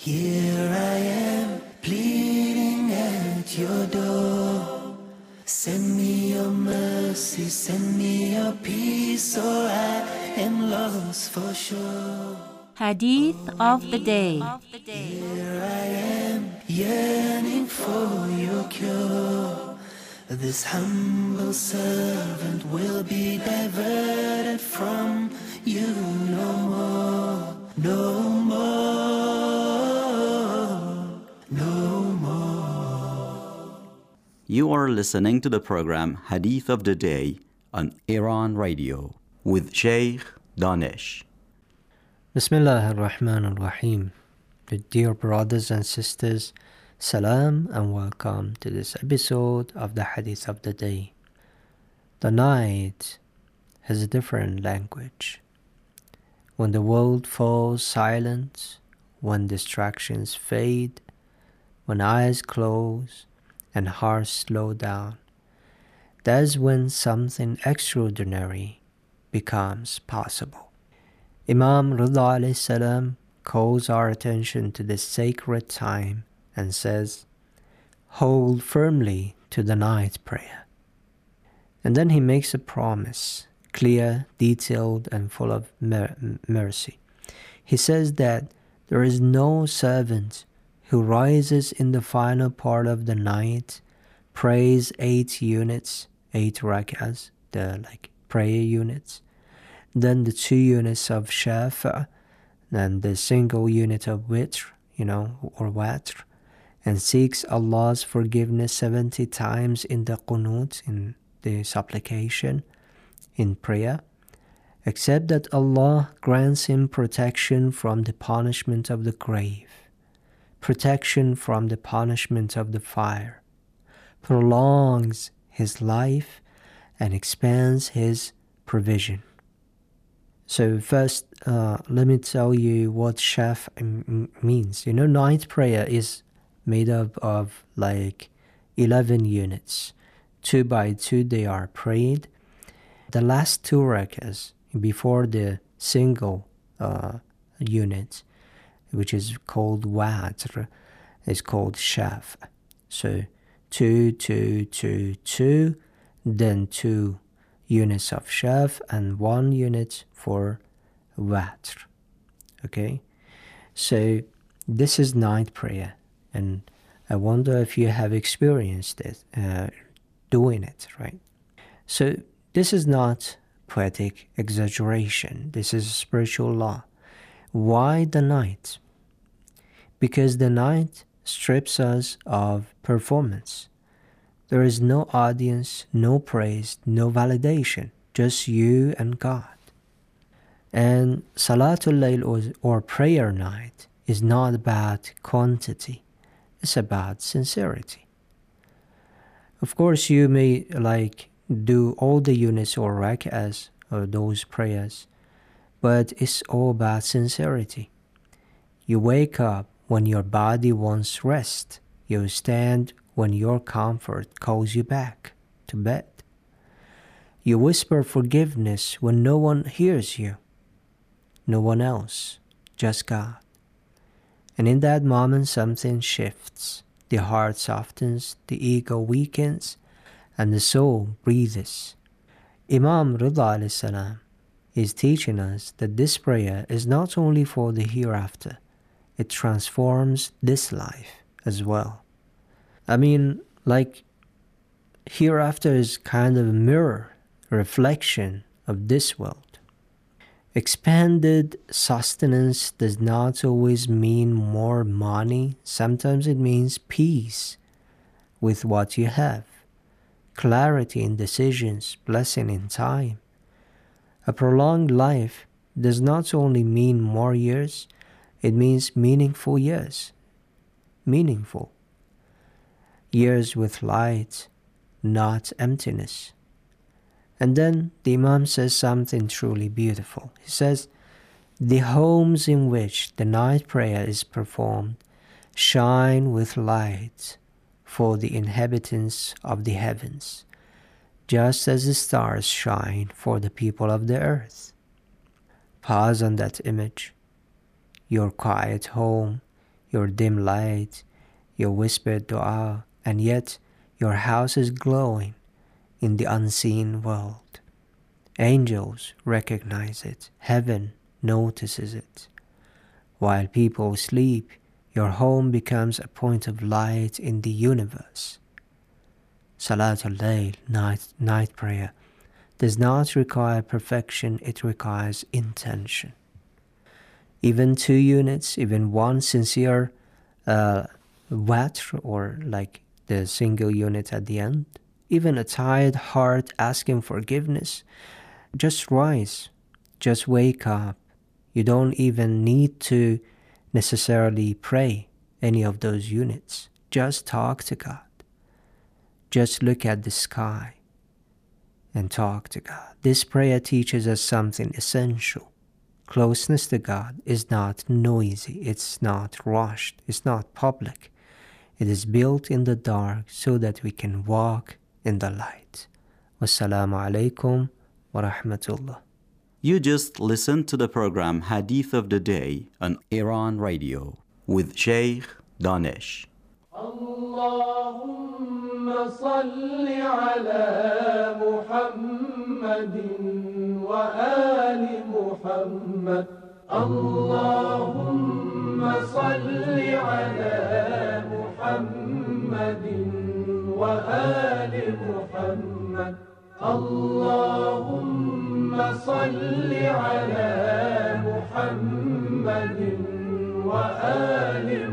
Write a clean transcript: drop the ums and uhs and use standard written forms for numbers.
Here I am, pleading at your door. Send me your mercy, send me your peace, or I am lost for sure. Hadith of the Day. Here I am, yearning for your cure. This humble servant will be diverted from you no more, no more, no more. You are listening to the program Hadith of the Day on Iran Radio with Sheikh Danish. Bismillah ar-Rahman ar-Rahim. Dear brothers and sisters, salam and welcome to this episode of the Hadith of the Day. The night has a different language. When the world falls silent, when distractions fade, when eyes close and hearts slow down, that's when something extraordinary becomes possible. Imam Rida alayhi salam calls our attention to this sacred time and says, hold firmly to the night prayer. And then he makes a promise, clear, detailed, and full of mercy. He says that there is no servant who rises in the final part of the night, prays 8 units, 8 rak'ahs, the prayer units, then the 2 units of shafa, then the single unit of witr, or watr, and seeks Allah's forgiveness 70 times in the qunut, in the supplication, in prayer, except that Allah grants him protection from the punishment of the grave, protection from the punishment of the fire, prolongs his life, and expands his provision. So first, let me tell you what shaf means. Night prayer is made up of 11 units. 2 by 2 they are prayed. The last 2 rak'ahs before the single unit, which is called watr, is called shaf. So 2, 2, 2, 2, then 2 units of shaf and 1 unit for watr. Okay, so this is night prayer, and I wonder if you have experienced it, doing it, right? So this is not poetic exaggeration. This is spiritual law. Why the night? Because the night strips us of performance. There is no audience, no praise, no validation, just you and God. And Salatul Layl or prayer night is not about quantity, it's about sincerity. Of course, you may do all the units or rak'ahs or those prayers, but it's all about sincerity. You wake up when your body wants rest. You stand when your comfort calls you back to bed. You whisper forgiveness when no one hears you. No one else, just God. And in that moment something shifts. The heart softens, the ego weakens, and the soul breathes. Imam Rida alayhi salam is teaching us that this prayer is not only for the hereafter, it transforms this life as well. Hereafter is kind of a mirror, a reflection of this world. Expanded sustenance does not always mean more money. Sometimes it means peace with what you have, clarity in decisions, blessing in time. A prolonged life does not only mean more years, it means meaningful years. Meaningful. Years with light, not emptiness. And then the Imam says something truly beautiful. He says, the homes in which the night prayer is performed shine with light for the inhabitants of the heavens, just as the stars shine for the people of the earth. Pause on that image. Your quiet home, your dim light, your whispered dua, and yet your house is glowing in the unseen world. Angels recognize it. Heaven notices it. While people sleep, your home becomes a point of light in the universe. Salatul Layl, night prayer, does not require perfection, it requires intention. Even 2 units, even one sincere watr, or like the single unit at the end, even a tired heart asking forgiveness, just rise, just wake up. You don't even need to necessarily pray any of those units. Just talk to God. Just look at the sky and talk to God. This prayer teaches us something essential. Closeness to God is not noisy, it's not rushed, it's not public. It is built in the dark so that we can walk in the light. Wassalamu alaikum wa rahmatullah. You just listened to the program Hadith of the Day on Iran Radio with Sheikh Danish. Allahumma salli ala Muhammadin wa ali Muhammad. Allahumma salli ala Muhammadin wa ali Muhammad. Allahumma salli ala Muhammadin wa ali